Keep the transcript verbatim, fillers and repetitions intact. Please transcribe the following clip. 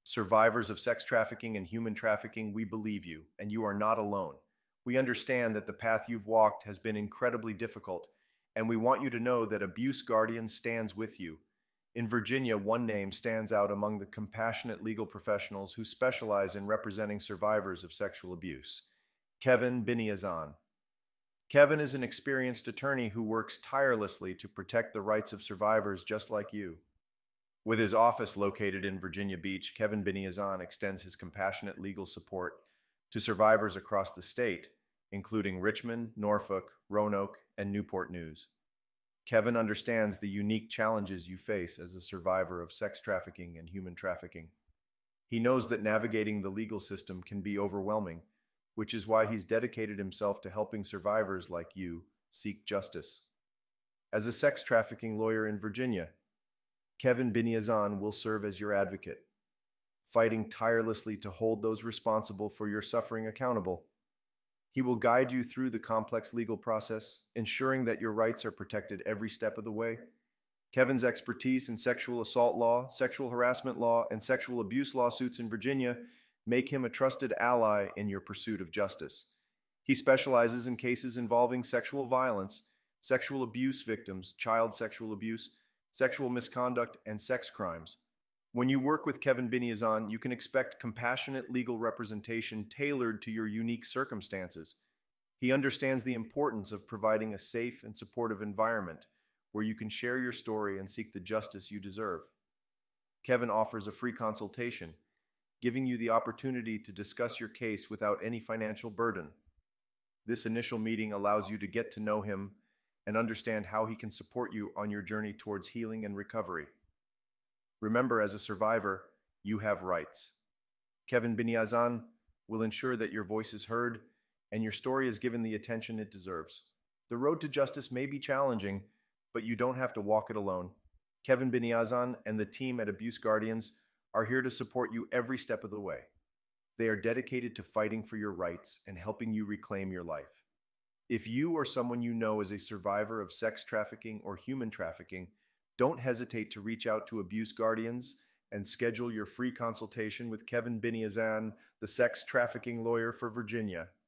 Survivors of sex trafficking and human trafficking, we believe you, and you are not alone. We understand that the path you've walked has been incredibly difficult, and we want you to know that Abuse Guardian stands with you. In Virginia, one name stands out among the compassionate legal professionals who specialize in representing survivors of sexual abuse: Kevin Biniazan. Kevin is an experienced attorney who works tirelessly to protect the rights of survivors just like you. With his office located in Virginia Beach, Kevin Biniazan extends his compassionate legal support to survivors across the state, including Richmond, Norfolk, Roanoke, and Newport News. Kevin understands the unique challenges you face as a survivor of sex trafficking and human trafficking. He knows that navigating the legal system can be overwhelming, which is why he's dedicated himself to helping survivors like you seek justice. As a sex trafficking lawyer in Virginia, Kevin Biniazan will serve as your advocate, fighting tirelessly to hold those responsible for your suffering accountable. He will guide you through the complex legal process, ensuring that your rights are protected every step of the way. Kevin's expertise in sexual assault law, sexual harassment law, and sexual abuse lawsuits in Virginia make him a trusted ally in your pursuit of justice. He specializes in cases involving sexual violence, sexual abuse victims, child sexual abuse, sexual misconduct, and sex crimes. When you work with Kevin Biniazan, you can expect compassionate legal representation tailored to your unique circumstances. He understands the importance of providing a safe and supportive environment where you can share your story and seek the justice you deserve. Kevin offers a free consultation, giving you the opportunity to discuss your case without any financial burden. This initial meeting allows you to get to know him and understand how he can support you on your journey towards healing and recovery. Remember, as a survivor, you have rights. Kevin Biniazan will ensure that your voice is heard and your story is given the attention it deserves. The road to justice may be challenging, but you don't have to walk it alone. Kevin Biniazan and the team at Abuse Guardians are here to support you every step of the way. They are dedicated to fighting for your rights and helping you reclaim your life. If you or someone you know is a survivor of sex trafficking or human trafficking, don't hesitate to reach out to Abuse Guardians and schedule your free consultation with Kevin Biniazan, the sex trafficking lawyer for Virginia.